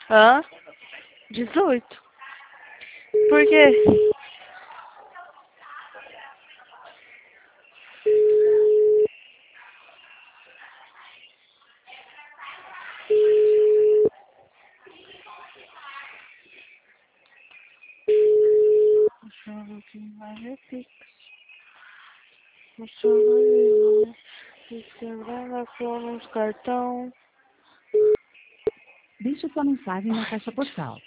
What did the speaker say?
Hã? 18. Por quê? Achava que vai repetir. Achava ali, se quebrar na flor nos cartão. Deixe sua mensagem na caixa postal.